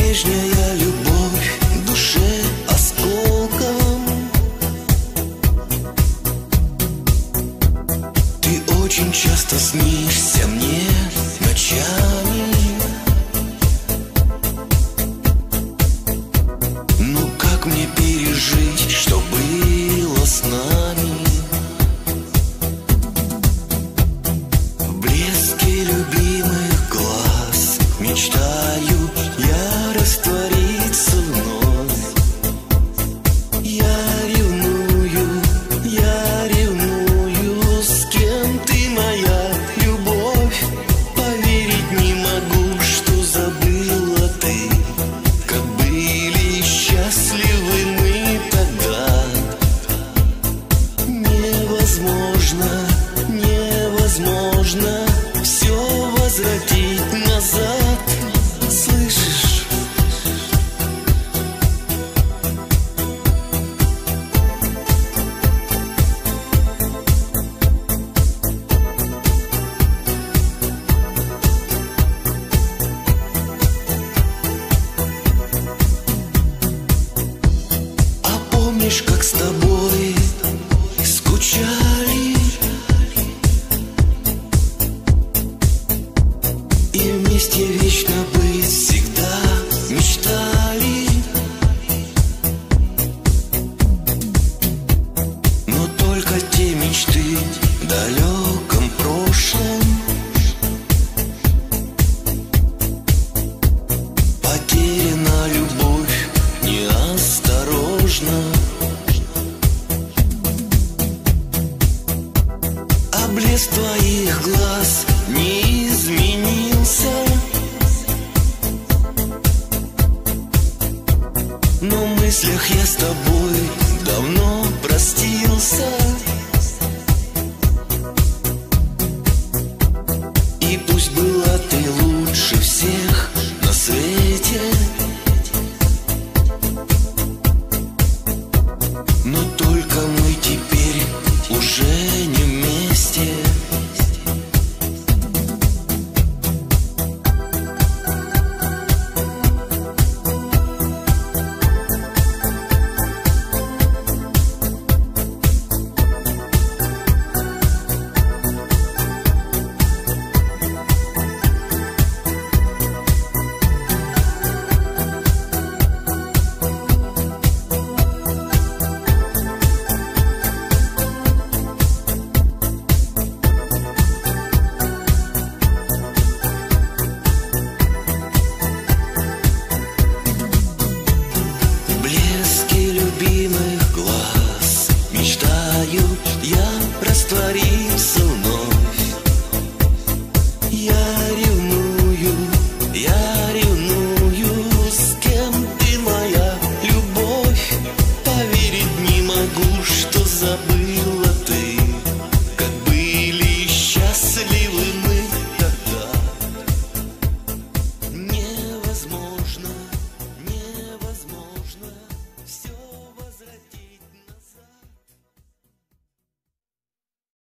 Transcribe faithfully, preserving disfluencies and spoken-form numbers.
прежняя любовь душе осколком. Ты очень часто снишься мне ночами. Ну как мне пережить, что было с нами? В блеске любимых глаз мечтаю я раствориться вновь. Я ревную, я ревную, с кем ты, моя любовь? Поверить не могу, что забыла ты, как были счастливы мы тогда. Невозможно, невозможно все возвратить назад. Слышишь? А помнишь, как с тобой скучали и вместе вечно быть всегда мечтали? Но только те мечты в далеком прошлом. Потеряна любовь неосторожно. А блеск твоих глаз не изменился, но в мыслях я с тобой давно простился. И пусть была ты лучше всех на свете, но только мы теперь уже не вместе. В блеске любимых глаз мечтаю я раствориться